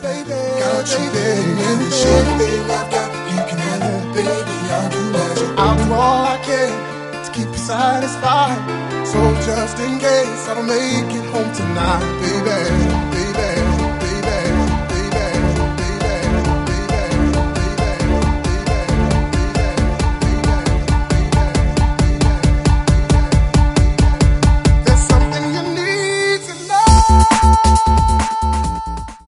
baby. Got you, baby. Anything I've got, you can have it, baby. I'll do magic. I'll do all I can to keep you satisfied. So just in case I don't make it home tonight, baby, baby.